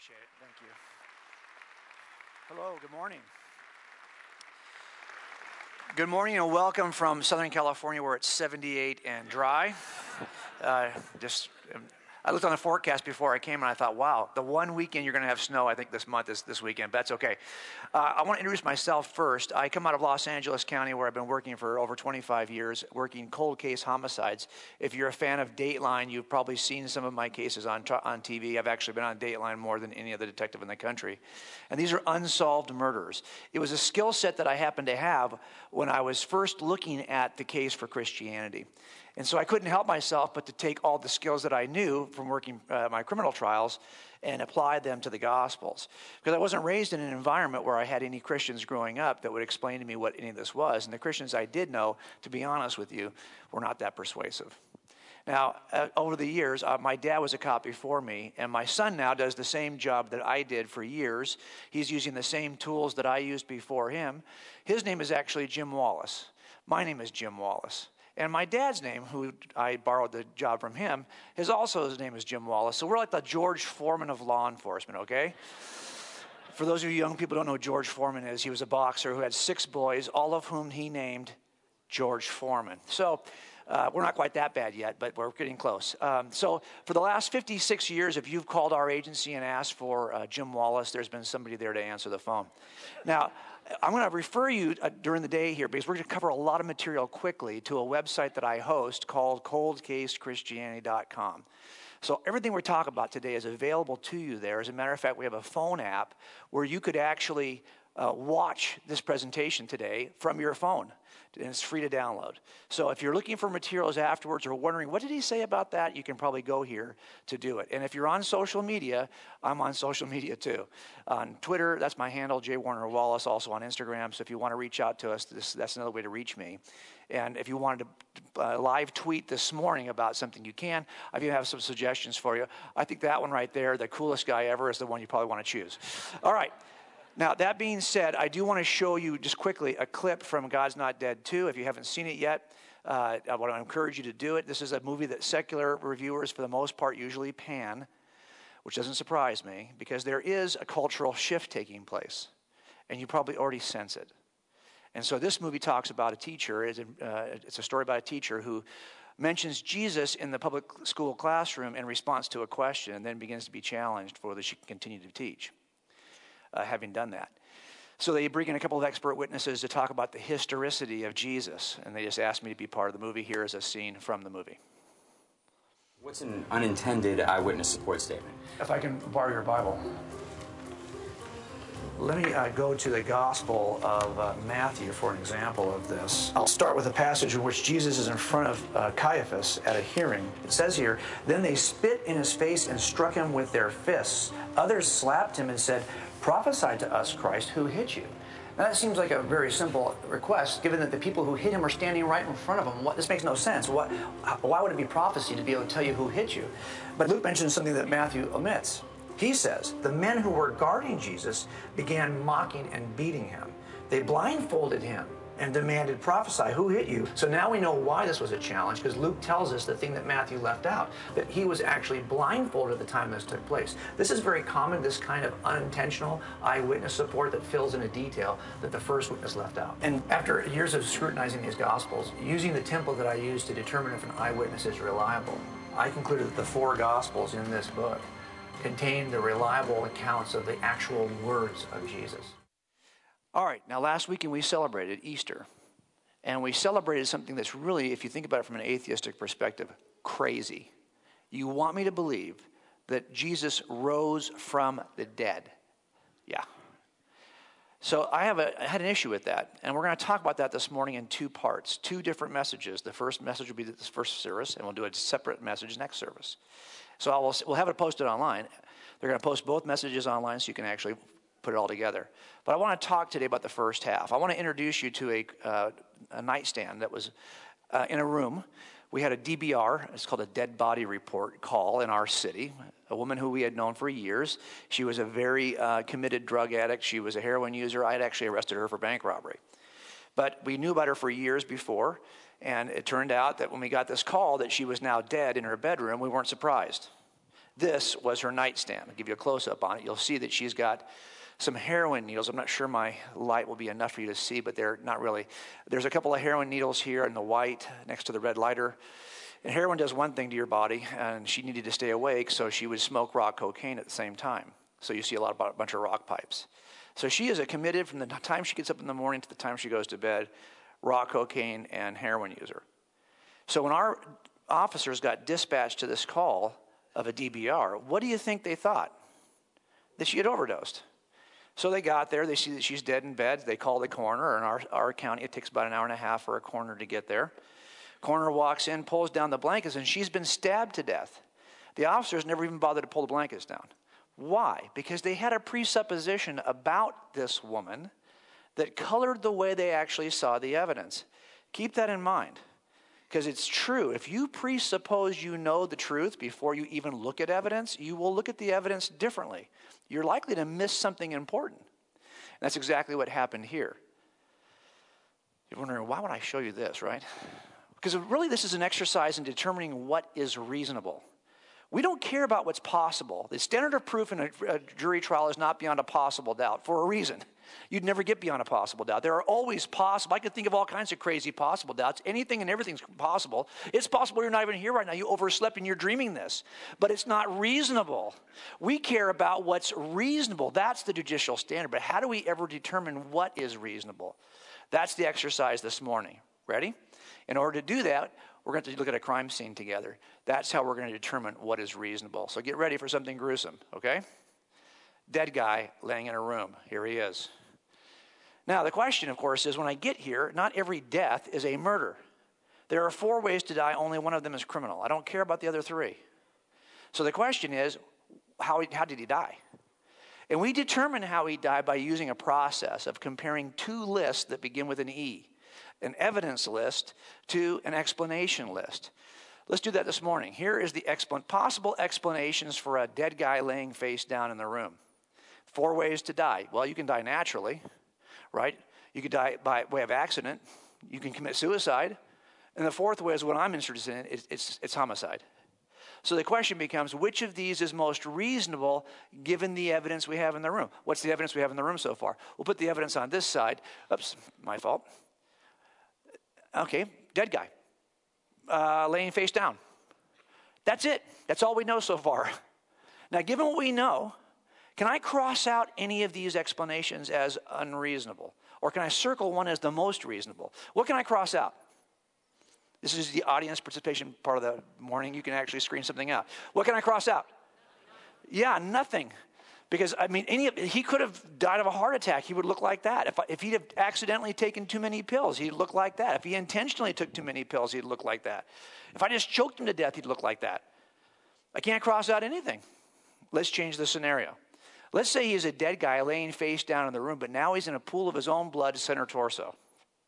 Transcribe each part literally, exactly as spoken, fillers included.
Appreciate it. Thank you. Hello, good morning. Good morning and welcome from Southern California where it's seventy-eight and dry. Uh, just, um, I looked on the forecast before I came and I thought, wow, the one weekend you're going to have snow, I think this month is this weekend, but that's okay. Uh, I want to introduce myself first. I come out of Los Angeles County where I've been working for over twenty-five years, working cold case homicides. If you're a fan of Dateline, you've probably seen some of my cases on, on T V. I've actually been on Dateline more than any other detective in the country. And these are unsolved murders. It was a skill set that I happened to have when I was first looking at the case for Christianity. And so I couldn't help myself but to take all the skills that I knew from working uh, my criminal trials and apply them to the Gospels. Because I wasn't raised in an environment where I had any Christians growing up that would explain to me what any of this was. And the Christians I did know, to be honest with you, were not that persuasive. Now, uh, over the years, uh, my dad was a cop before me, and my son now does the same job that I did for years. He's using the same tools that I used before him. His name is actually Jim Wallace. My name is Jim Wallace. And my dad's name, who I borrowed the job from him, is also, his name is Jim Wallace. So we're like the George Foreman of law enforcement, okay? For those of you young people who don't know who George Foreman is, he was a boxer who had six boys, all of whom he named George Foreman. So uh, we're not quite that bad yet, but we're getting close. Um, so for the last fifty-six years, if you've called our agency and asked for uh, Jim Wallace, there's been somebody there to answer the phone. Now, I'm going to refer you uh, during the day here because we're going to cover a lot of material quickly to a website that I host called cold case christianity dot com. So everything we're talking about today is available to you there. As a matter of fact, we have a phone app where you could actually uh, watch this presentation today from your phone. And it's free to download. So if you're looking for materials afterwards or wondering, what did he say about that? You can probably go here to do it. And if you're on social media, I'm on social media too. On Twitter, that's my handle, J. Warner Wallace, also on Instagram. So if you want to reach out to us, this, that's another way to reach me. And if you wanted to uh, live tweet this morning about something, you can. I even have some suggestions for you. I think that one right there, the coolest guy ever, is the one you probably want to choose. All right. Now, that being said, I do want to show you just quickly a clip from God's Not Dead two. If you haven't seen it yet, uh, I want to encourage you to do it. This is a movie that secular reviewers, for the most part, usually pan, which doesn't surprise me, because there is a cultural shift taking place, and you probably already sense it. And so this movie talks about a teacher. It's a, uh, it's a story about a teacher who mentions Jesus in the public school classroom in response to a question, and then begins to be challenged for whether she can continue to teach. Uh, having done that. So they bring in a couple of expert witnesses to talk about the historicity of Jesus, and they just asked me to be part of the movie. Here is a scene from the movie. What's an unintended eyewitness support statement? If I can borrow your Bible. Let me uh, go to the Gospel of uh, Matthew for an example of this. I'll start with a passage in which Jesus is in front of uh, Caiaphas at a hearing. It says here, "Then they spit in his face and struck him with their fists. Others slapped him and said, 'Prophesy to us, Christ, who hit you?'" Now that seems like a very simple request, given that the people who hit him are standing right in front of him. What, this makes no sense. What, why would it be prophecy to be able to tell you who hit you? But Luke mentions something that Matthew omits. He says, "The men who were guarding Jesus began mocking and beating him. They blindfolded him and demanded, 'Prophesy, who hit you?'" So now we know why this was a challenge, because Luke tells us the thing that Matthew left out, that he was actually blindfolded at the time this took place. This is very common, this kind of unintentional eyewitness support that fills in a detail that the first witness left out. And after years of scrutinizing these Gospels, using the template that I use to determine if an eyewitness is reliable, I concluded that the four Gospels in this book contain the reliable accounts of the actual words of Jesus. All right, now last weekend we celebrated Easter, and we celebrated something that's really, if you think about it from an atheistic perspective, crazy. You want me to believe that Jesus rose from the dead. Yeah. So I have a, I had an issue with that, and we're going to talk about that this morning in two parts, two different messages. The first message will be this first service, and we'll do a separate message next service. So I will, we'll have it posted online. They're going to post both messages online so you can actually put it all together. But I want to talk today about the first half. I want to introduce you to a, uh, a nightstand that was uh, in a room. We had a D B R, it's called a dead body report call in our city, a woman who we had known for years. She was a very uh, committed drug addict. She was a heroin user. I had actually arrested her for bank robbery. But we knew about her for years before, and it turned out that when we got this call that she was now dead in her bedroom, we weren't surprised. This was her nightstand. I'll give you a close-up on it. You'll see that she's got some heroin needles. I'm not sure my light will be enough for you to see, but they're not really. There's a couple of heroin needles here in the white next to the red lighter. And heroin does one thing to your body, and she needed to stay awake, so she would smoke rock cocaine at the same time. So you see a lot of a bunch of rock pipes. So she is a committed from the time she gets up in the morning to the time she goes to bed, rock cocaine and heroin user. So when our officers got dispatched to this call of a D B R, what do you think they thought? That she had overdosed. So they got there, they see that she's dead in bed, they call the coroner. In our, our county, it takes about an hour and a half for a coroner to get there. Coroner walks in, pulls down the blankets, and she's been stabbed to death. The officers never even bothered to pull the blankets down. Why? Because they had a presupposition about this woman that colored the way they actually saw the evidence. Keep that in mind, because it's true. If you presuppose you know the truth before you even look at evidence, you will look at the evidence differently. You're likely to miss something important. And that's exactly what happened here. You're wondering, why would I show you this, right? Because really this is an exercise in determining what is reasonable. We don't care about what's possible. The standard of proof in a, a jury trial is not beyond a possible doubt for a reason. You'd never get beyond a possible doubt. There are always possible. I could think of all kinds of crazy possible doubts. Anything and everything's possible. It's possible you're not even here right now. You overslept and you're dreaming this. But it's not reasonable. We care about what's reasonable. That's the judicial standard. But how do we ever determine what is reasonable? That's the exercise this morning. Ready? In order to do that, we're going to look at a crime scene together. That's how we're going to determine what is reasonable. So get ready for something gruesome, okay? Dead guy laying in a room. Here he is. Now, the question, of course, is when I get here, not every death is a murder. There are four ways to die. Only one of them is criminal. I don't care about the other three. So the question is, how, how did he die? And we determine how he died by using a process of comparing two lists that begin with an E. An evidence list to an explanation list. Let's do that this morning. Here is the expl- possible explanations for a dead guy laying face down in the room. Four ways to die. Well, you can die naturally, right? You could die by way of accident. You can commit suicide. And the fourth way is what I'm interested in. It's, it's, it's homicide. So the question becomes, which of these is most reasonable given the evidence we have in the room? What's the evidence we have in the room so far? We'll put the evidence on this side. Oops, my fault. Okay, dead guy, uh, laying face down. That's it. That's all we know so far. Now, given what we know, can I cross out any of these explanations as unreasonable? Or can I circle one as the most reasonable? What can I cross out? This is the audience participation part of the morning. You can actually screen something out. What can I cross out? Yeah, nothing. Because, I mean, any he could have died of a heart attack. He would look like that. If, if he'd have accidentally taken too many pills, he'd look like that. If he intentionally took too many pills, he'd look like that. If I just choked him to death, he'd look like that. I can't cross out anything. Let's change the scenario. Let's say he's a dead guy laying face down in the room, but now he's in a pool of his own blood, center torso.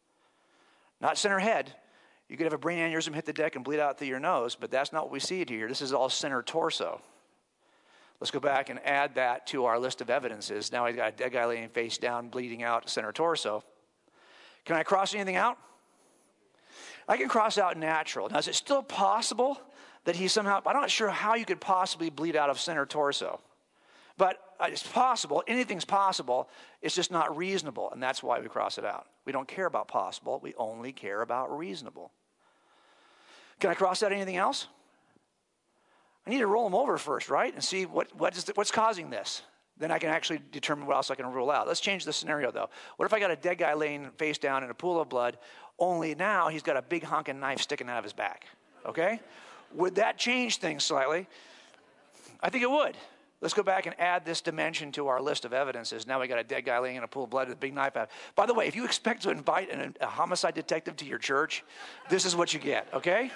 Not center head. You could have a brain aneurysm, hit the deck, and bleed out through your nose, but that's not what we see here. This is all center torso. Let's go back and add that to our list of evidences. Now he's got a dead guy laying face down, bleeding out center torso. Can I cross anything out? I can cross out natural. Now, is it still possible that he somehow, I'm not sure how you could possibly bleed out of center torso. But it's possible. Anything's possible. It's just not reasonable, and that's why we cross it out. We don't care about possible. We only care about reasonable. Can I cross out anything else? I need to roll them over first, right? And see what, what is the, what's causing this. Then I can actually determine what else I can rule out. Let's change the scenario, though. What if I got a dead guy laying face down in a pool of blood, only now he's got a big honking knife sticking out of his back, okay? Would that change things slightly? I think it would. Let's go back and add this dimension to our list of evidences. Now we got a dead guy laying in a pool of blood with a big knife out. By the way, if you expect to invite an, a homicide detective to your church, this is what you get, okay?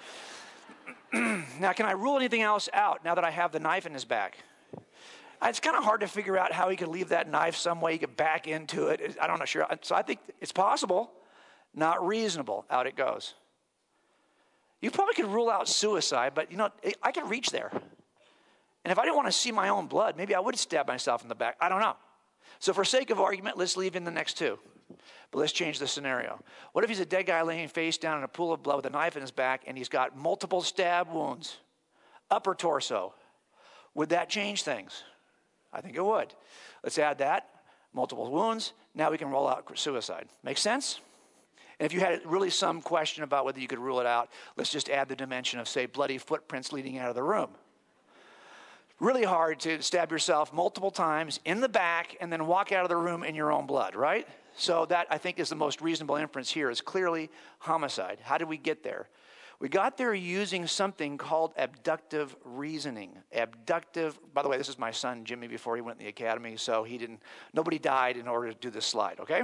Now, can I rule anything else out now that I have the knife in his back? It's kind of hard to figure out how he could leave that knife some way. He could back into it. I don't know. Sure. So I think it's possible, not reasonable. Out it goes. You probably could rule out suicide, but, you know, I could reach there. And if I didn't want to see my own blood, maybe I would stab myself in the back. I don't know. So for sake of argument, let's leave in the next two. But let's change the scenario. What if he's a dead guy laying face down in a pool of blood with a knife in his back, and he's got multiple stab wounds, upper torso, Would that change things? I think it would. Let's add that. Multiple wounds. Now we can roll out suicide. Make sense? And if you had really some question about whether you could rule it out, let's just add the dimension of, say, bloody footprints leading out of the room. Really hard to stab yourself multiple times in the back and then walk out of the room in your own blood, right? So that, I think, is the most reasonable inference here, is clearly homicide. How did we get there? We got there using something called abductive reasoning. Abductive, by the way, this is my son, Jimmy, before he went in the academy, so he didn't, nobody died in order to do this slide, okay?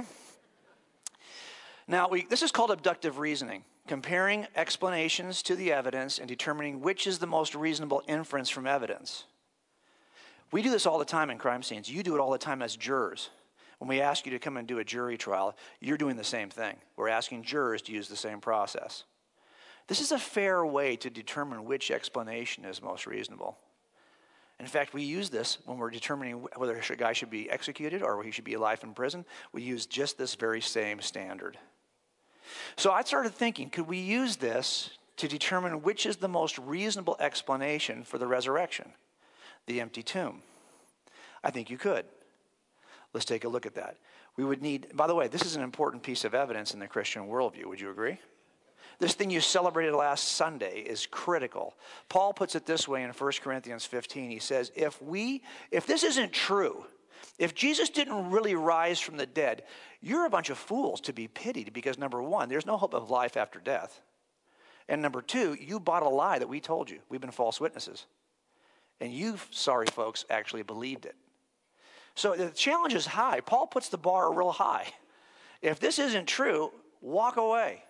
Now, we, this is called abductive reasoning, comparing explanations to the evidence and determining which is the most reasonable inference from evidence. We do this all the time in crime scenes. You do it all the time as jurors. When we ask you to come and do a jury trial, you're doing the same thing. We're asking jurors to use the same process. This is a fair way to determine which explanation is most reasonable. In fact, we use this when we're determining whether a guy should be executed or he should be life in prison. We use just this very same standard. So I started thinking, could we use this to determine which is the most reasonable explanation for the resurrection? The empty tomb. I think you could. Let's take a look at that. We would need, by the way, this is an important piece of evidence in the Christian worldview. Would you agree? This thing you celebrated last Sunday is critical. Paul puts it this way in First Corinthians fifteen. He says, if we, if this isn't true, if Jesus didn't really rise from the dead, you're a bunch of fools to be pitied, because number one, there's no hope of life after death. And number two, you bought a lie that we told you. We've been false witnesses. And you, sorry folks, actually believed it. So the challenge is high. Paul puts the bar real high. If this isn't true, walk away.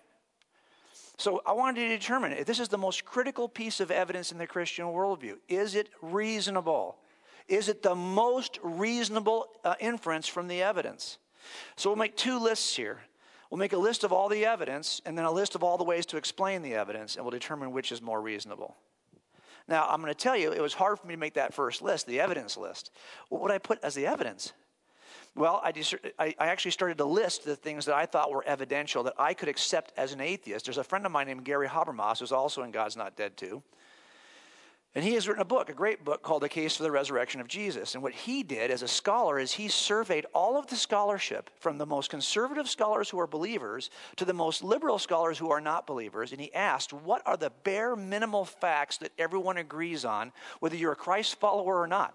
So I wanted to determine if this is the most critical piece of evidence in the Christian worldview. Is it reasonable? Is it the most reasonable uh, inference from the evidence? So we'll make two lists here. We'll make a list of all the evidence and then a list of all the ways to explain the evidence, and we'll determine which is more reasonable. Now, I'm going to tell you, it was hard for me to make that first list, the evidence list. What would I put as the evidence? Well, I, just, I, I actually started to list the things that I thought were evidential that I could accept as an atheist. There's a friend of mine named Gary Habermas, who's also in God's Not Dead too. And he has written a book, a great book called The Case for the Resurrection of Jesus. And what he did as a scholar is he surveyed all of the scholarship, from the most conservative scholars who are believers to the most liberal scholars who are not believers. And he asked, what are the bare minimal facts that everyone agrees on, whether you're a Christ follower or not?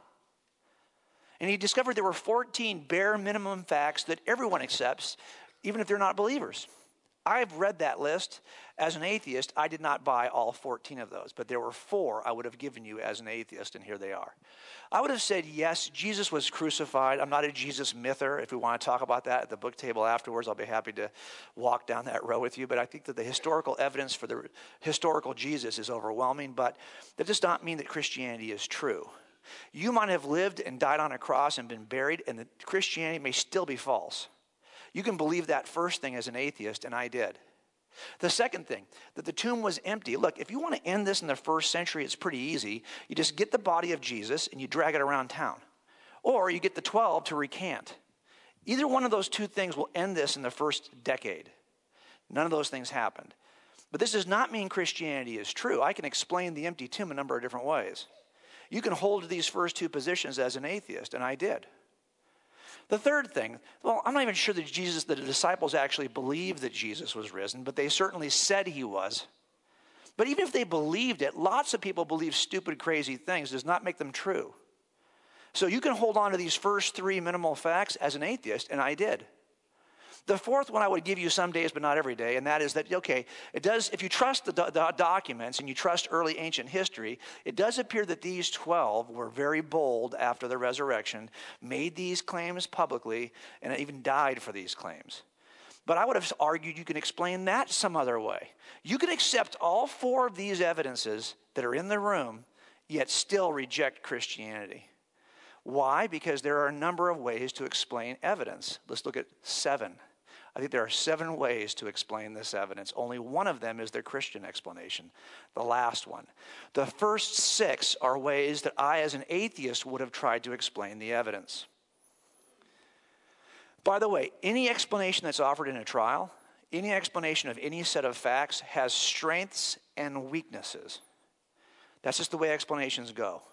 And he discovered there were fourteen bare minimum facts that everyone accepts, even if they're not believers. I've read that list. As an atheist, I did not buy all fourteen of those, but there were four I would have given you as an atheist, and here they are. I would have said, yes, Jesus was crucified. I'm not a Jesus myther. If we want to talk about that at the book table afterwards, I'll be happy to walk down that row with you. But I think that the historical evidence for the historical Jesus is overwhelming, but that does not mean that Christianity is true. You might have lived and died on a cross and been buried, and that Christianity may still be false. You can believe that first thing as an atheist, and I did. The second thing, that the tomb was empty. Look, if you want to end this in the first century, it's pretty easy. You just get the body of Jesus and you drag it around town. Or you get the twelve to recant. Either one of those two things will end this in the first decade. None of those things happened. But this does not mean Christianity is true. I can explain the empty tomb a number of different ways. You can hold to these first two positions as an atheist, and I did. The third thing, well, I'm not even sure that Jesus, that the disciples actually believed that Jesus was risen, but they certainly said he was. But even if they believed it, lots of people believe stupid, crazy things. It does not make them true. So you can hold on to these first three minimal facts as an atheist, and I did. The fourth one I would give you some days, but not every day, and that is that, okay, it does, if you trust the, do- the documents and you trust early ancient history, it does appear that these twelve were very bold after the resurrection, made these claims publicly, and even died for these claims. But I would have argued you can explain that some other way. You can accept all four of these evidences that are in the room, yet still reject Christianity. Why? Because there are a number of ways to explain evidence. Let's look at seven. I think there are seven ways to explain this evidence. Only one of them is the Christian explanation, the last one. The first six are ways that I, as an atheist, would have tried to explain the evidence. By the way, any explanation that's offered in a trial, any explanation of any set of facts has strengths and weaknesses. That's just the way explanations go.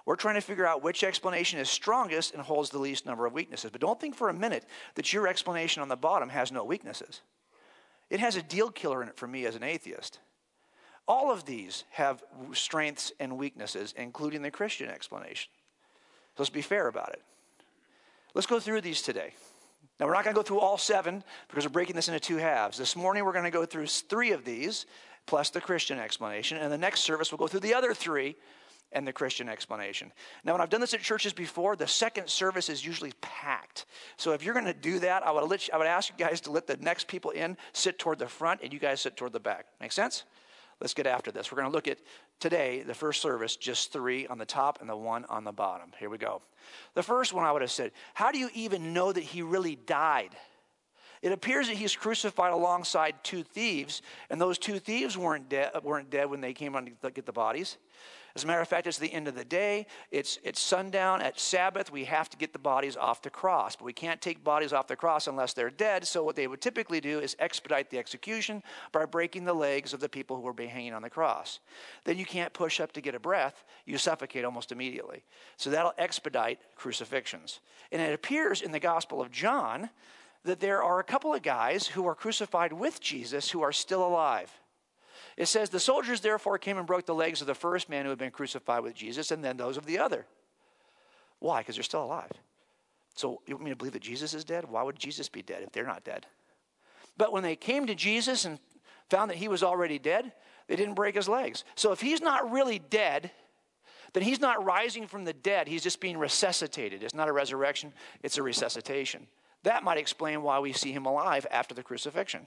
We're trying to figure out which explanation is strongest and holds the least number of weaknesses. But don't think for a minute that your explanation on the bottom has no weaknesses. It has a deal killer in it for me as an atheist. All of these have strengths and weaknesses, including the Christian explanation. So let's be fair about it. Let's go through these today. Now, we're not going to go through all seven because we're breaking this into two halves. This morning, we're going to go through three of these, plus the Christian explanation. And the next service, we'll go through the other three and the Christian explanation. Now, when I've done this at churches before, the second service is usually packed. So if you're going to do that, I would, let you, I would ask you guys to let the next people in sit toward the front, and you guys sit toward the back. Make sense? Let's get after this. We're going to look at today, the first service, just three on the top and the one on the bottom. Here we go. The first one I would have said, how do you even know that he really died? It appears that he's crucified alongside two thieves, and those two thieves weren't, de- weren't dead when they came on to get the bodies. As a matter of fact, it's the end of the day. It's, it's sundown. At Sabbath, we have to get the bodies off the cross. But we can't take bodies off the cross unless they're dead. So what they would typically do is expedite the execution by breaking the legs of the people who were being hanging on the cross. Then you can't push up to get a breath. You suffocate almost immediately. So that'll expedite crucifixions. And it appears in the Gospel of John that there are a couple of guys who are crucified with Jesus who are still alive. It says, the soldiers therefore came and broke the legs of the first man who had been crucified with Jesus, and then those of the other. Why? Because they're still alive. So you want me to believe that Jesus is dead? Why would Jesus be dead if they're not dead? But when they came to Jesus and found that he was already dead, they didn't break his legs. So if he's not really dead, then he's not rising from the dead. He's just being resuscitated. It's not a resurrection. It's a resuscitation. That might explain why we see him alive after the crucifixion.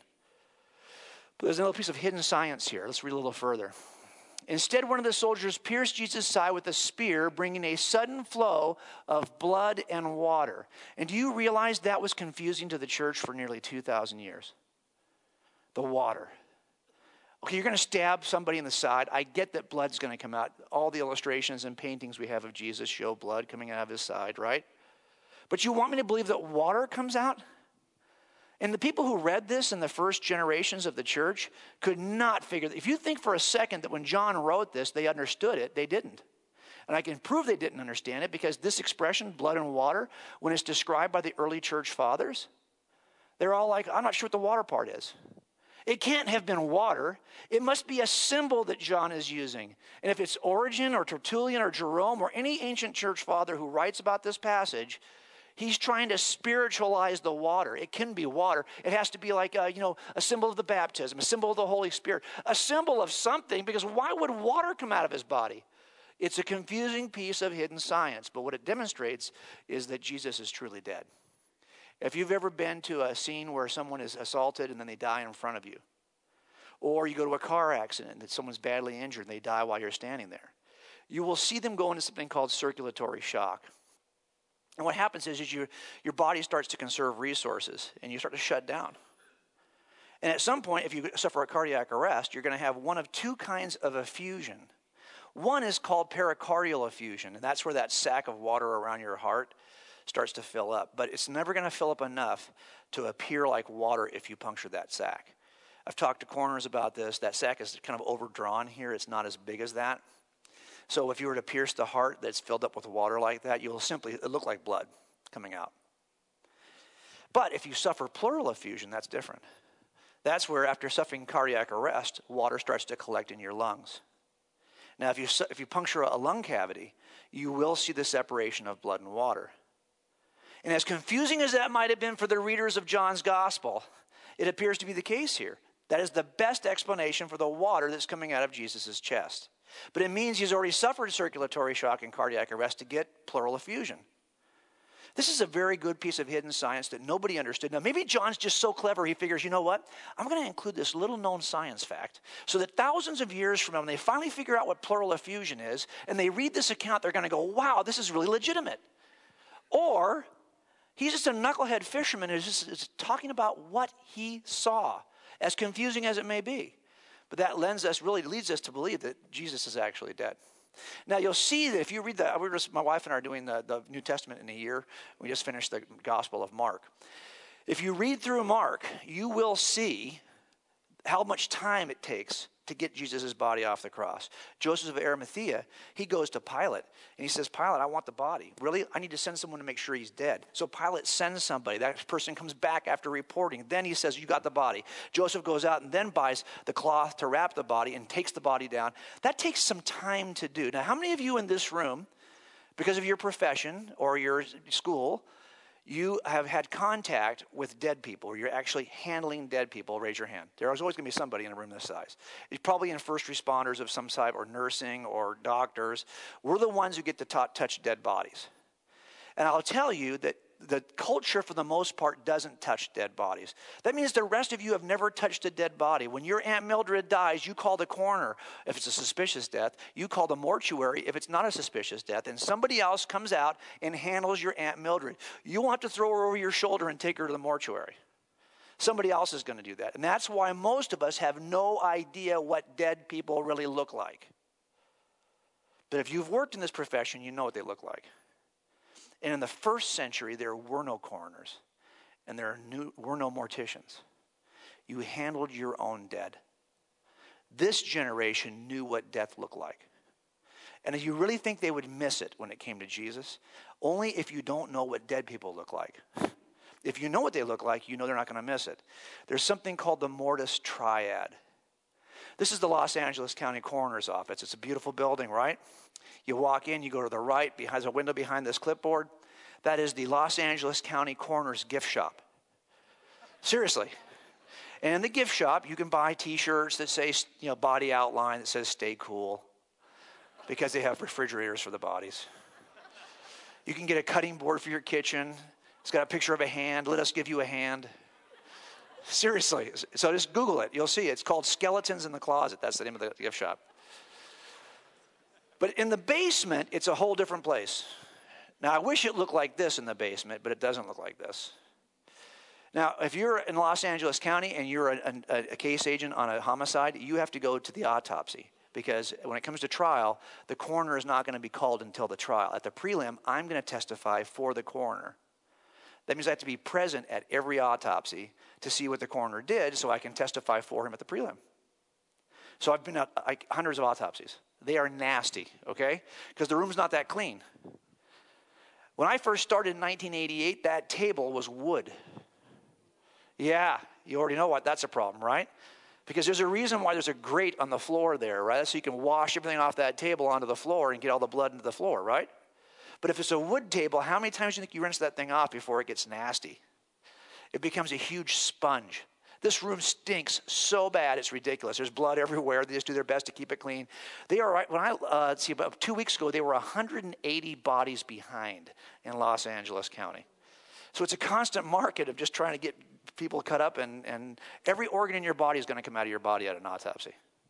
But there's another piece of hidden science here. Let's read a little further. Instead, one of the soldiers pierced Jesus' side with a spear, bringing a sudden flow of blood and water. And do you realize that was confusing to the church for nearly two thousand years? The water. Okay, you're going to stab somebody in the side. I get that blood's going to come out. All the illustrations and paintings we have of Jesus show blood coming out of his side, right? But you want me to believe that water comes out? And the people who read this in the first generations of the church could not figure that. If you think for a second that when John wrote this, they understood it, they didn't. And I can prove they didn't understand it because this expression, blood and water, when it's described by the early church fathers, they're all like, I'm not sure what the water part is. It can't have been water. It must be a symbol that John is using. And if it's Origen or Tertullian or Jerome or any ancient church father who writes about this passage, he's trying to spiritualize the water. It can be water. It has to be like, a, you know, a symbol of the baptism, a symbol of the Holy Spirit, a symbol of something, because why would water come out of his body? It's a confusing piece of hidden science, but what it demonstrates is that Jesus is truly dead. If you've ever been to a scene where someone is assaulted and then they die in front of you, or you go to a car accident that someone's badly injured and they die while you're standing there, you will see them go into something called circulatory shock. And what happens is, is you, your body starts to conserve resources, and you start to shut down. And at some point, if you suffer a cardiac arrest, you're going to have one of two kinds of effusion. One is called pericardial effusion, and that's where that sac of water around your heart starts to fill up. But it's never going to fill up enough to appear like water if you puncture that sac. I've talked to coroners about this. That sac is kind of overdrawn here. It's not as big as that. So if you were to pierce the heart that's filled up with water like that, you'll simply, it look like blood coming out. But if you suffer pleural effusion, that's different. That's where after suffering cardiac arrest, water starts to collect in your lungs. Now, if you, if you puncture a lung cavity, you will see the separation of blood and water. And as confusing as that might have been for the readers of John's gospel, it appears to be the case here. That is the best explanation for the water that's coming out of Jesus' chest. But it means he's already suffered circulatory shock and cardiac arrest to get pleural effusion. This is a very good piece of hidden science that nobody understood. Now, maybe John's just so clever, he figures, you know what? I'm going to include this little-known science fact so that thousands of years from now, when they finally figure out what pleural effusion is, and they read this account, they're going to go, wow, this is really legitimate. Or he's just a knucklehead fisherman who's just is talking about what he saw, as confusing as it may be. But that lends us, really leads us to believe that Jesus is actually dead. Now, you'll see that if you read the, we were just, my wife and I are doing the, the New Testament in a year. We just finished the Gospel of Mark. If you read through Mark, you will see how much time it takes to get Jesus' body off the cross. Joseph of Arimathea, he goes to Pilate, and he says, Pilate, I want the body. Really? I need to send someone to make sure he's dead. So Pilate sends somebody. That person comes back after reporting. Then he says, you got the body. Joseph goes out and then buys the cloth to wrap the body and takes the body down. That takes some time to do. Now, how many of you in this room, because of your profession or your school, you have had contact with dead people, or you're actually handling dead people? Raise your hand. There's always going to be somebody in a room this size. It's probably in first responders of some type, or nursing, or doctors. We're the ones who get to t- touch dead bodies. And I'll tell you that the culture, for the most part, doesn't touch dead bodies. That means the rest of you have never touched a dead body. When your Aunt Mildred dies, you call the coroner if it's a suspicious death. You call the mortuary if it's not a suspicious death. And somebody else comes out and handles your Aunt Mildred. You won't have to throw her over your shoulder and take her to the mortuary. Somebody else is going to do that. And that's why most of us have no idea what dead people really look like. But if you've worked in this profession, you know what they look like. And in the first century, there were no coroners, and there were no morticians. You handled your own dead. This generation knew what death looked like. And if you really think they would miss it when it came to Jesus, only if you don't know what dead people look like. If you know what they look like, you know they're not going to miss it. There's something called the Mortis Triad. This is the Los Angeles County Coroner's Office. It's a beautiful building, right? You walk in, you go to the right, there's a window behind this clipboard. That is the Los Angeles County Coroner's gift shop. Seriously. And in the gift shop, you can buy T-shirts that say, you know, body outline that says stay cool, because they have refrigerators for the bodies. You can get a cutting board for your kitchen. It's got a picture of a hand. Let us give you a hand. Seriously. So just Google it. You'll see. It's called Skeletons in the Closet. That's the name of the gift shop. But in the basement, it's a whole different place. Now, I wish it looked like this in the basement, but it doesn't look like this. Now, if you're in Los Angeles County and you're a, a, a case agent on a homicide, you have to go to the autopsy, because when it comes to trial, the coroner is not going to be called until the trial. At the prelim, I'm going to testify for the coroner. That means I have to be present at every autopsy to see what the coroner did so I can testify for him at the prelim. So I've been at like hundreds of autopsies. They are nasty, okay? Because the room's not that clean. When I first started in nineteen eighty-eight, that table was wood. Yeah, you already know what that's a problem, right? Because there's a reason why there's a grate on the floor there, right? So you can wash everything off that table onto the floor and get all the blood into the floor, right? But if it's a wood table, how many times do you think you rinse that thing off before it gets nasty? It becomes a huge sponge. This room stinks so bad, it's ridiculous. There's blood everywhere. They just do their best to keep it clean. They are right. When I uh, see about two weeks ago, they were one hundred eighty bodies behind in Los Angeles County. So it's a constant market of just trying to get people cut up, and, and every organ in your body is going to come out of your body at an autopsy.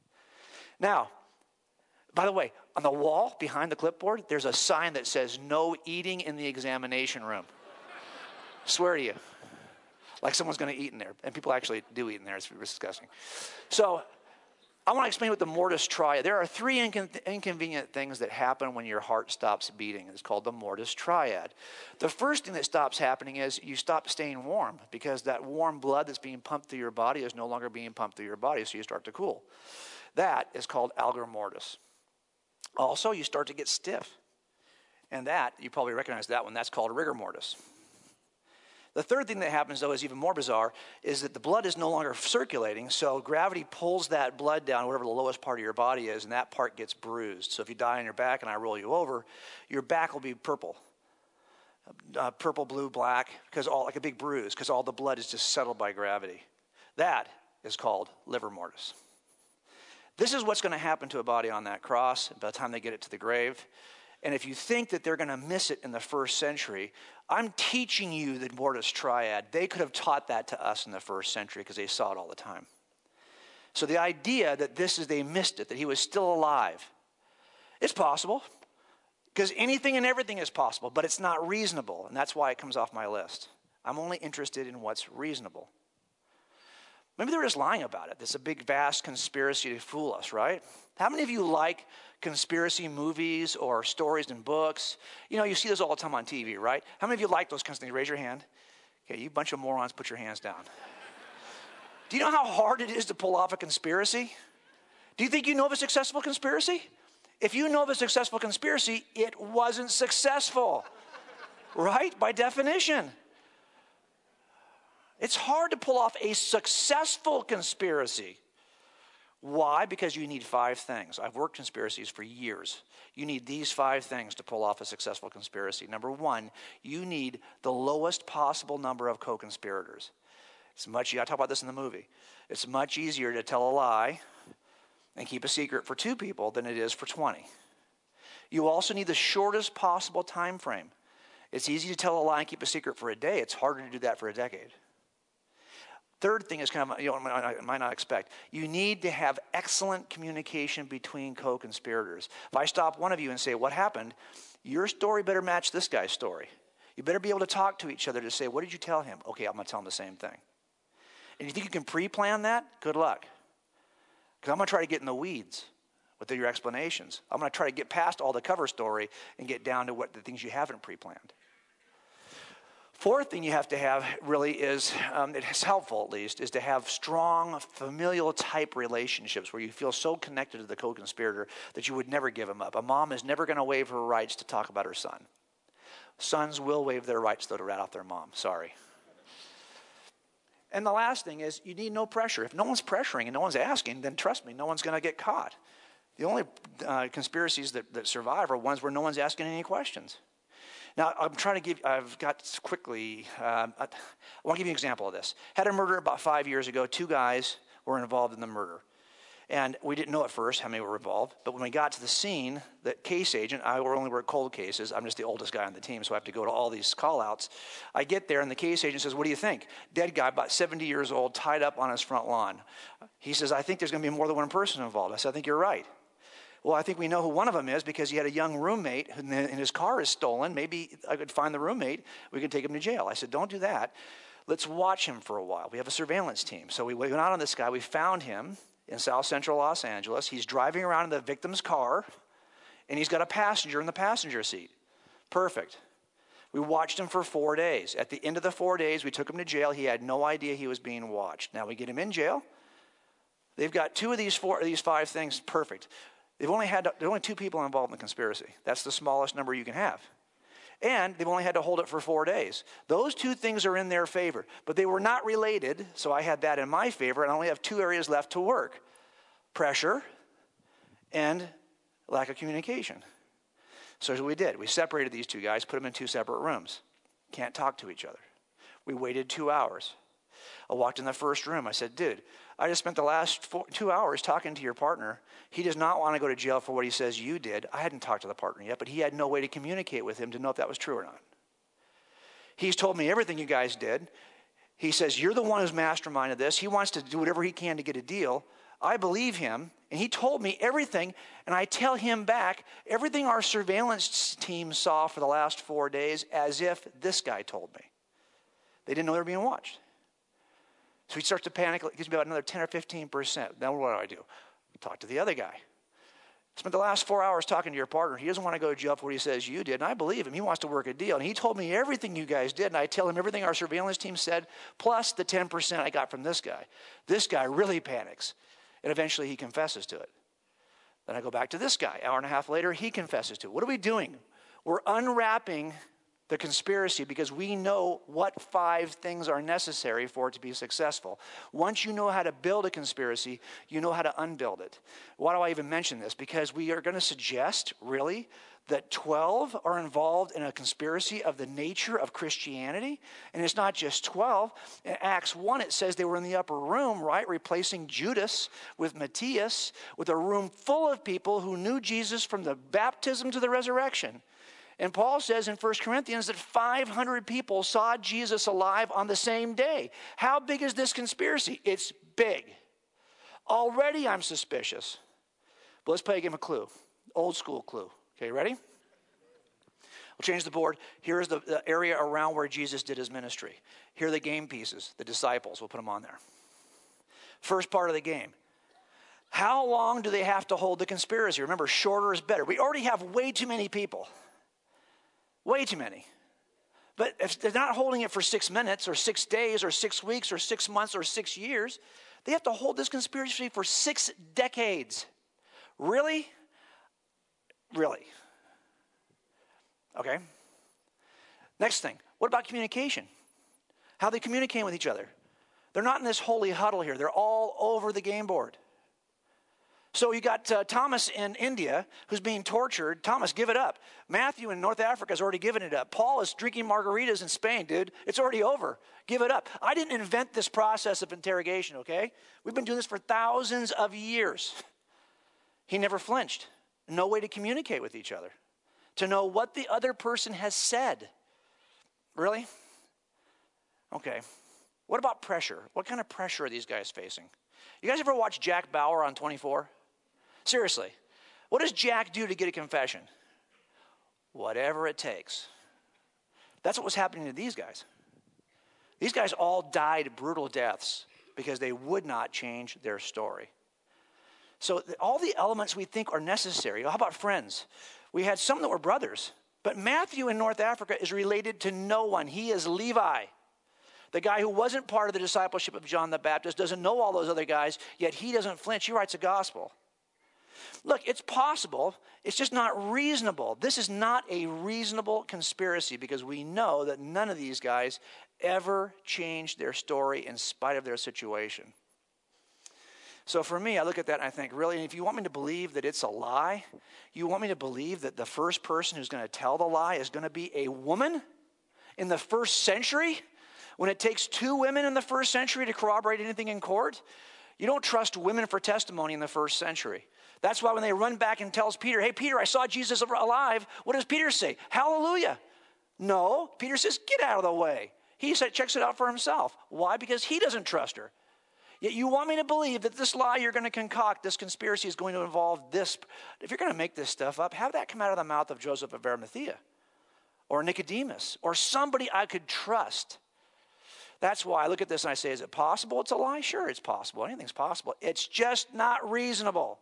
Now, by the way, on the wall behind the clipboard, there's a sign that says no eating in the examination room. Swear to you. Like someone's going to eat in there. And people actually do eat in there. It's disgusting. So I want to explain what the Mortis Triad. There are three incon- inconvenient things that happen when your heart stops beating. It's called the Mortis Triad. The first thing that stops happening is you stop staying warm, because that warm blood that's being pumped through your body is no longer being pumped through your body, so you start to cool. That is called algor mortis. Also, you start to get stiff. And that, you probably recognize that one, that's called rigor mortis. The third thing that happens, though, is even more bizarre, is that the blood is no longer circulating, so gravity pulls that blood down, whatever the lowest part of your body is, and that part gets bruised. So if you die on your back and I roll you over, your back will be purple. Uh, purple, blue, black, because all like a big bruise, because all the blood is just settled by gravity. That is called livor mortis. This is what's going to happen to a body on that cross by the time they get it to the grave. And if you think that they're going to miss it in the first century, I'm teaching you the Mortis Triad. They could have taught that to us in the first century because they saw it all the time. So the idea that this is they missed it, that he was still alive, it's possible. Because anything and everything is possible, but it's not reasonable. And that's why it comes off my list. I'm only interested in what's reasonable. Maybe they're just lying about it. It's a big, vast conspiracy to fool us, right? How many of you like conspiracy movies or stories and books? You know, you see those all the time on T V, right? How many of you like those kinds of things? Raise your hand. Okay, you bunch of morons, put your hands down. Do you know how hard it is to pull off a conspiracy? Do you think you know of a successful conspiracy? If you know of a successful conspiracy, it wasn't successful, right? By definition. It's hard to pull off a successful conspiracy. Why? Because you need five things. I've worked conspiracies for years. You need these five things to pull off a successful conspiracy. Number one, you need the lowest possible number of co-conspirators. It's much, I talk about this in the movie. It's much easier to tell a lie and keep a secret for two people than it is for twenty. You also need the shortest possible time frame. It's easy to tell a lie and keep a secret for a day. It's harder to do that for a decade. Third thing is kind of, you know, I might not expect. You need to have excellent communication between co-conspirators. If I stop one of you and say, what happened? Your story better match this guy's story. You better be able to talk to each other to say, what did you tell him? Okay, I'm going to tell him the same thing. And you think you can pre-plan that? Good luck. Because I'm going to try to get in the weeds with your explanations. I'm going to try to get past all the cover story and get down to what the things you haven't pre-planned. Fourth thing you have to have really is, um, it's helpful at least, is to have strong familial type relationships where you feel so connected to the co-conspirator that you would never give him up. A mom is never going to waive her rights to talk about her son. Sons will waive their rights, though, to rat out their mom. Sorry. And the last thing is you need no pressure. If no one's pressuring and no one's asking, then trust me, no one's going to get caught. The only uh, conspiracies that, that survive are ones where no one's asking any questions. Now, I'm trying to give, I've got quickly, um, I, I want to give you an example of this. Had a murder about five years ago. Two guys were involved in the murder. And we didn't know at first how many were involved. But when we got to the scene, the case agent, I only work cold cases. I'm just the oldest guy on the team, so I have to go to all these call-outs. I get there, and the case agent says, what do you think? Dead guy, about seventy years old, tied up on his front lawn. He says, I think there's going to be more than one person involved. I said, I think you're right. Well, I think we know who one of them is because he had a young roommate and his car is stolen. Maybe I could find the roommate. We could take him to jail. I said, don't do that. Let's watch him for a while. We have a surveillance team. So we went out on this guy. We found him in South Central Los Angeles. He's driving around in the victim's car, and he's got a passenger in the passenger seat. Perfect. We watched him for four days. At the end of the four days, we took him to jail. He had no idea he was being watched. Now we get him in jail. They've got two of these four, these five things perfect. They've only had, there are only two people involved in the conspiracy. That's the smallest number you can have. And they've only had to hold it for four days. Those two things are in their favor. But they were not related, so I had that in my favor, and I only have two areas left to work. Pressure and lack of communication. So here's what we did. We separated these two guys, put them in two separate rooms. Can't talk to each other. We waited two hours. I walked in the first room. I said, dude, I just spent the last four, two hours talking to your partner. He does not want to go to jail for what he says you did. I hadn't talked to the partner yet, but he had no way to communicate with him to know if that was true or not. He's told me everything you guys did. He says, you're the one who's masterminded this. He wants to do whatever he can to get a deal. I believe him, and he told me everything, and I tell him back everything our surveillance team saw for the last four days as if this guy told me. They didn't know they were being watched. So he starts to panic. It gives me about another ten or fifteen percent. Then what do I do? Talk to the other guy. Spent the last four hours talking to your partner. He doesn't want to go to jail for what he says you did, and I believe him. He wants to work a deal. And he told me everything you guys did, and I tell him everything our surveillance team said, plus the ten percent I got from this guy. This guy really panics, and eventually he confesses to it. Then I go back to this guy. Hour and a half later, he confesses to it. What are we doing? We're unwrapping the conspiracy because we know what five things are necessary for it to be successful. Once you know how to build a conspiracy, you know how to unbuild it. Why do I even mention this? Because we are going to suggest, really, that twelve are involved in a conspiracy of the nature of Christianity. And it's not just twelve. In Acts one, it says they were in the upper room, right, replacing Judas with Matthias, with a room full of people who knew Jesus from the baptism to the resurrection. And Paul says in First Corinthians that five hundred people saw Jesus alive on the same day. How big is this conspiracy? It's big. Already I'm suspicious. But let's play a game of Clue. Old school Clue. Okay, ready? We'll change the board. Here is the, the area around where Jesus did his ministry. Here are the game pieces, the disciples. We'll put them on there. First part of the game. How long do they have to hold the conspiracy? Remember, shorter is better. We already have way too many people. Way too many. But if they're not holding it for six minutes or six days or six weeks or six months or six years, they have to hold this conspiracy for six decades. Really? Really? Okay. Next thing, what about communication? How they communicate with each other. They're not in this holy huddle here. They're all over the game board. So you got uh, Thomas in India who's being tortured. Thomas, give it up. Matthew in North Africa has already given it up. Paul is drinking margaritas in Spain, dude. It's already over. Give it up. I didn't invent this process of interrogation, okay? We've been doing this for thousands of years. He never flinched. No way to communicate with each other, to know what the other person has said. Really? Okay. What about pressure? What kind of pressure are these guys facing? You guys ever watch Jack Bauer on twenty-four? Seriously. What does Jack do to get a confession? Whatever it takes. That's what was happening to these guys. These guys all died brutal deaths because they would not change their story. So all the elements we think are necessary. How about friends? We had some that were brothers, but Matthew in North Africa is related to no one. He is Levi. The guy who wasn't part of the discipleship of John the Baptist, doesn't know all those other guys, yet he doesn't flinch. He writes a gospel. Look, it's possible. It's just not reasonable. This is not a reasonable conspiracy because we know that none of these guys ever changed their story in spite of their situation. So for me, I look at that and I think, really, if you want me to believe that it's a lie, you want me to believe that the first person who's going to tell the lie is going to be a woman in the first century? When it takes two women in the first century to corroborate anything in court, you don't trust women for testimony in the first century. That's why when they run back and tells Peter, hey, Peter, I saw Jesus alive, what does Peter say? Hallelujah. No, Peter says, get out of the way. He said, checks it out for himself. Why? Because he doesn't trust her. Yet you want me to believe that this lie you're going to concoct, this conspiracy is going to involve this. If you're going to make this stuff up, have that come out of the mouth of Joseph of Arimathea or Nicodemus or somebody I could trust. That's why I look at this and I say, is it possible it's a lie? Sure, it's possible. Anything's possible. It's just not reasonable.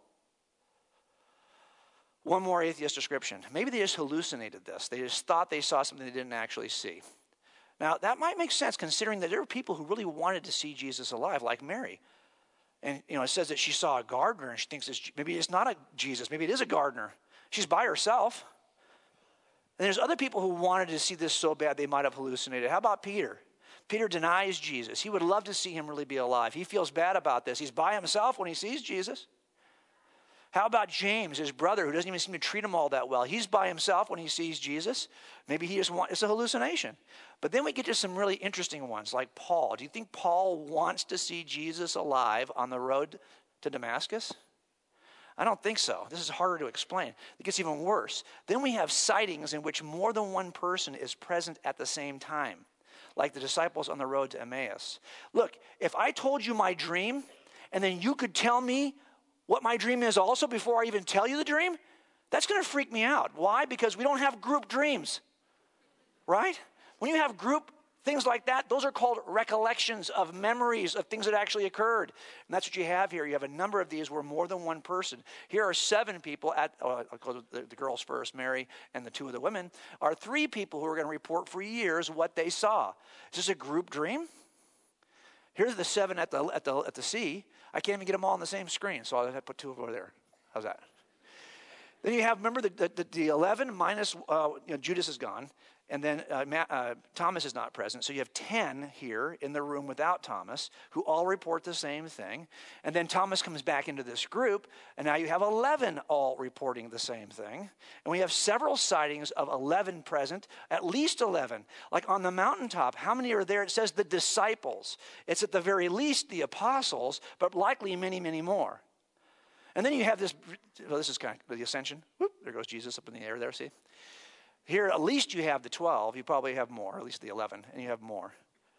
One more atheist description. Maybe they just hallucinated this. They just thought they saw something they didn't actually see. Now, that might make sense considering that there were people who really wanted to see Jesus alive, like Mary. And, you know, it says that she saw a gardener and she thinks it's, maybe it's not a Jesus. Maybe it is a gardener. She's by herself. And there's other people who wanted to see this so bad they might have hallucinated. How about Peter? Peter denies Jesus. He would love to see him really be alive. He feels bad about this. He's by himself when he sees Jesus. How about James, his brother, who doesn't even seem to treat him all that well? He's by himself when he sees Jesus. Maybe he just wants, it's a hallucination. But then we get to some really interesting ones, like Paul. Do you think Paul wants to see Jesus alive on the road to Damascus? I don't think so. This is harder to explain. It gets even worse. Then we have sightings in which more than one person is present at the same time, like the disciples on the road to Emmaus. Look, if I told you my dream, and then you could tell me what my dream is also before I even tell you the dream, that's going to freak me out. Why? Because we don't have group dreams, right? When you have group things like that, those are called recollections of memories of things that actually occurred. And that's what you have here. You have a number of these where more than one person. Here are seven people at, oh, I'll go to the, the girls first, Mary and the two of the women, are three people who are going to report for years what they saw. Is this a group dream? Here's the seven at the at the at the sea. I can't even get them all on the same screen, so I'll have to put two over there. How's that? Then you have, remember, the the, the eleven minus, uh, you know, Judas is gone, and then uh, Ma- uh, Thomas is not present. So you have ten here in the room without Thomas, who all report the same thing. And then Thomas comes back into this group, and now you have eleven all reporting the same thing. And we have several sightings of eleven present, at least eleven. Like on the mountaintop, how many are there? It says the disciples. It's at the very least the apostles, but likely many, many more. And then you have this, well, this is kind of the ascension. Whoop, there goes Jesus up in the air there, see? Here, at least you have the twelve. You probably have more, at least the eleven, and you have more.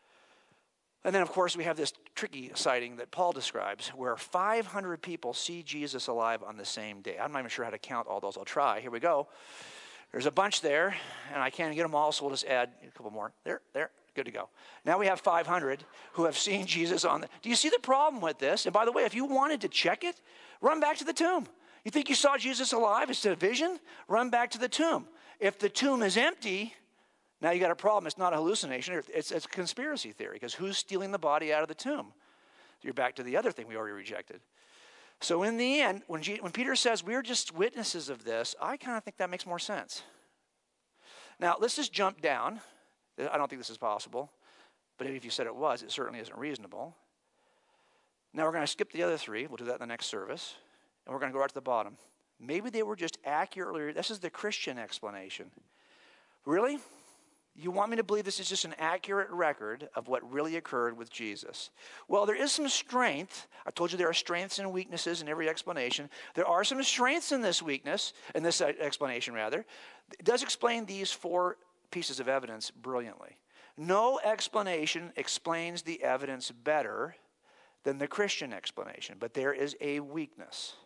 And then, of course, we have this tricky sighting that Paul describes where five hundred people see Jesus alive on the same day. I'm not even sure how to count all those. I'll try. Here we go. There's a bunch there, and I can't get them all, so we'll just add a couple more. There, there. Good to go. Now we have five hundred who have seen Jesus on the... Do you see the problem with this? And by the way, if you wanted to check it, run back to the tomb. You think you saw Jesus alive? It's a vision? Run back to the tomb. If the tomb is empty, Now you got a problem. It's not a hallucination. It's, it's a conspiracy theory, because who's stealing the body out of the tomb? You're back to the other thing we already rejected. So in the end, when, G, when Peter says we're just witnesses of this, I kind of think that makes more sense. Now, let's just jump down. I don't think this is possible, but if you said it was, it certainly isn't reasonable. Now we're going to skip the other three. We'll do that in the next service. And we're going to go right to the bottom. Maybe they were just accurately, this is the Christian explanation. Really? You want me to believe this is just an accurate record of what really occurred with Jesus? Well, there is some strength. I told you there are strengths and weaknesses in every explanation. There are some strengths in this weakness, in this explanation rather. It does explain these four pieces of evidence brilliantly. No explanation explains the evidence better than the Christian explanation, but there is a weakness.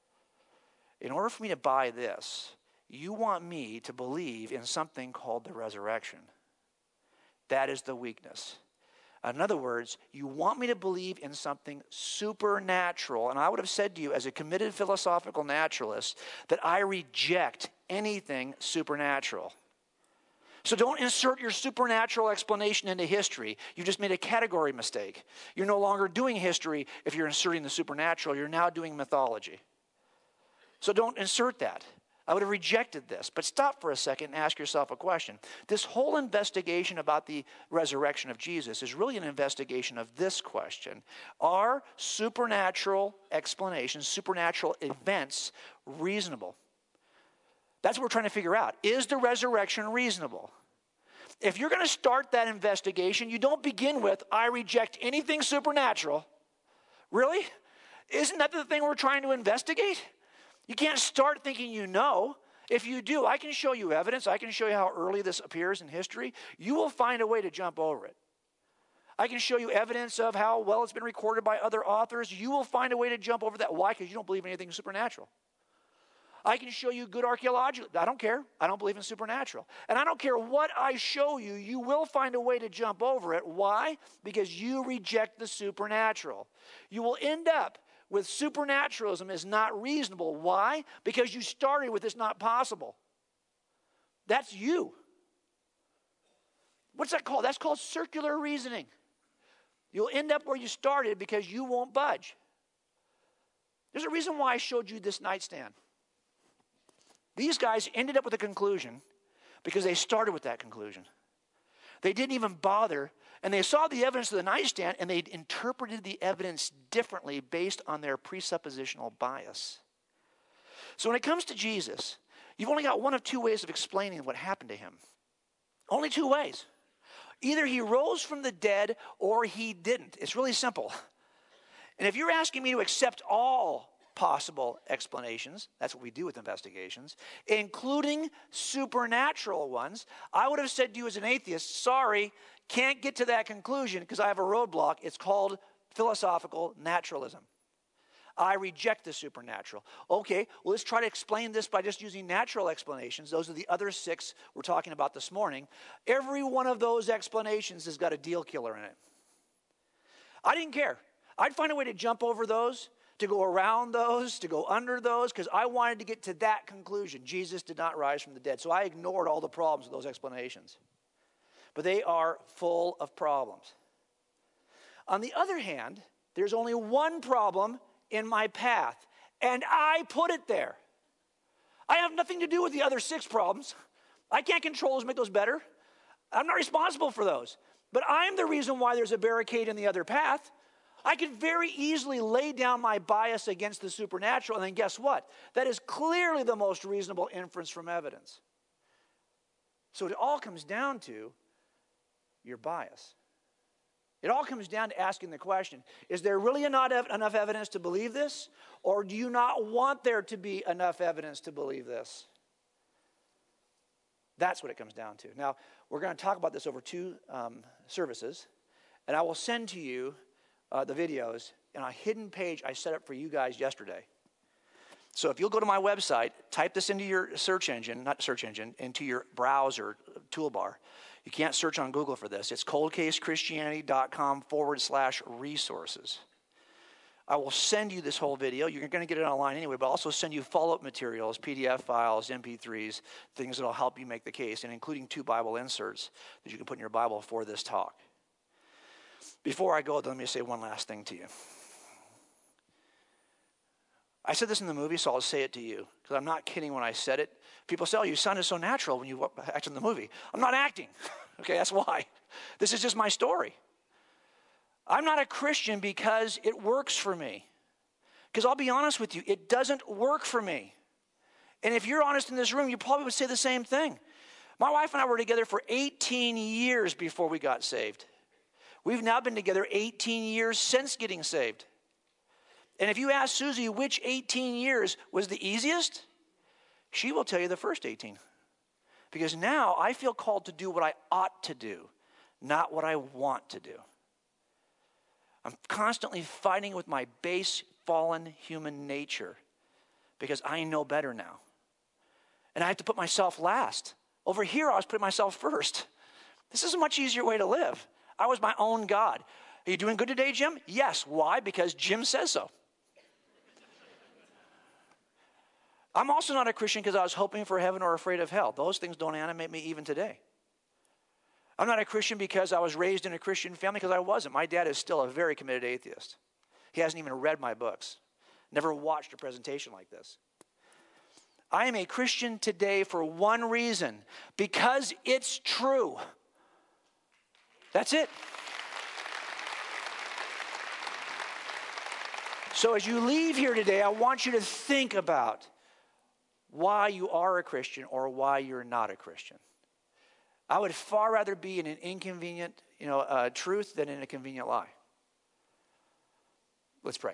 In order for me to buy this, you want me to believe in something called the resurrection. That is the weakness. In other words, you want me to believe in something supernatural. And I would have said to you, as a committed philosophical naturalist, that I reject anything supernatural. So don't insert your supernatural explanation into history. You just made a category mistake. You're no longer doing history if you're inserting the supernatural. You're now doing mythology. So don't insert that. I would have rejected this. But stop for a second and ask yourself a question. This whole investigation about the resurrection of Jesus is really an investigation of this question. Are supernatural explanations, supernatural events reasonable? That's what we're trying to figure out. Is the resurrection reasonable? If you're going to start that investigation, you don't begin with, I reject anything supernatural. Really? Isn't that the thing we're trying to investigate? You can't start thinking you know. If you do, I can show you evidence. I can show you how early this appears in history. You will find a way to jump over it. I can show you evidence of how well it's been recorded by other authors. You will find a way to jump over that. Why? Because you don't believe in anything supernatural. I can show you good archaeological. I don't care. I don't believe in supernatural. And I don't care what I show you, you will find a way to jump over it. Why? Because you reject the supernatural. You will end up with supernaturalism is not reasonable. Why? Because you started with it's not possible. That's you. What's that called? That's called circular reasoning. You'll end up where you started because you won't budge. There's a reason why I showed you this nightstand. These guys ended up with a conclusion because they started with that conclusion. They didn't even bother, and they saw the evidence of the nightstand, and they interpreted the evidence differently based on their presuppositional bias. So when it comes to Jesus, you've only got one of two ways of explaining what happened to him. Only two ways. Either he rose from the dead or he didn't. It's really simple. And if you're asking me to accept all possible explanations, that's what we do with investigations, including supernatural ones, I would have said to you as an atheist, sorry, can't get to that conclusion because I have a roadblock. It's called philosophical naturalism. I reject the supernatural. Okay, well, let's try to explain this by just using natural explanations. Those are the other six we're talking about this morning. Every one of those explanations has got a deal killer in it. I didn't care. I'd find a way to jump over those, to go around those, to go under those, because I wanted to get to that conclusion. Jesus did not rise from the dead. So I ignored all the problems with those explanations. But they are full of problems. On the other hand, there's only one problem in my path, and I put it there. I have nothing to do with the other six problems. I can't control those, make those better. I'm not responsible for those. But I'm the reason why there's a barricade in the other path. I could very easily lay down my bias against the supernatural, and then guess what? That is clearly the most reasonable inference from evidence. So it all comes down to your bias. It all comes down to asking the question, is there really not enough evidence to believe this? Or do you not want there to be enough evidence to believe this? That's what it comes down to. Now, we're going to talk about this over two um, services, and I will send to you Uh, the videos in a hidden page I set up for you guys yesterday. So if you'll go to my website, type this into your search engine, not search engine, into your browser toolbar. You can't search on Google for this. It's coldcasechristianity.com forward slash resources. I will send you this whole video. You're going to get it online anyway, but I'll also send you follow-up materials, P D F files, M P threes, things that will help you make the case, and including two Bible inserts that you can put in your Bible for this talk. Before I go, let me say one last thing to you. I said this in the movie, so I'll say it to you, because I'm not kidding when I said it. People say, oh, you sounded so natural when you act in the movie. I'm not acting. Okay, that's why. This is just my story. I'm not a Christian because it works for me. Because I'll be honest with you, it doesn't work for me. And if you're honest in this room, you probably would say the same thing. My wife and I were together for eighteen years before we got saved. We've now been together eighteen years since getting saved. And if you ask Susie which eighteen years was the easiest, she will tell you the first eighteen. Because now I feel called to do what I ought to do, not what I want to do. I'm constantly fighting with my base, fallen human nature because I know better now. And I have to put myself last. Over here, I was putting myself first. This is a much easier way to live. I was my own God. Are you doing good today, Jim? Yes. Why? Because Jim says so. I'm also not a Christian because I was hoping for heaven or afraid of hell. Those things don't animate me even today. I'm not a Christian because I was raised in a Christian family, because I wasn't. My dad is still a very committed atheist. He hasn't even read my books. Never watched a presentation like this. I am a Christian today for one reason, because it's true. That's it. So as you leave here today, I want you to think about why you are a Christian or why you're not a Christian. I would far rather be in an inconvenient, you know, uh, truth than in a convenient lie. Let's pray.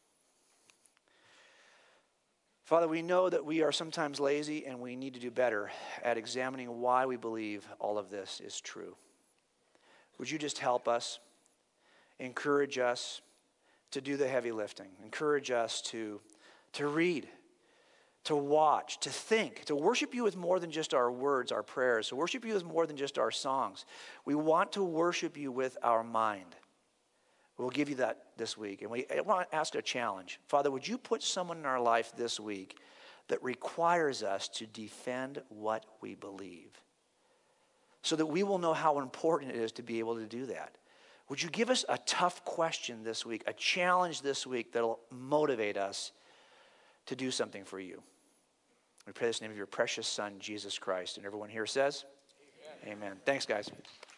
Father, we know that we are sometimes lazy and we need to do better at examining why we believe all of this is true. Would you just help us, encourage us to do the heavy lifting, encourage us to, to read, to watch, to think, to worship you with more than just our words, our prayers, to worship you with more than just our songs. We want to worship you with our mind. We'll give you that this week. And we I want to ask a challenge. Father, would you put someone in our life this week that requires us to defend what we believe, so that we will know how important it is to be able to do that? Would you give us a tough question this week, a challenge this week that will motivate us to do something for you? We pray this in the name of your precious Son, Jesus Christ. And everyone here says, amen. Amen. Thanks, guys.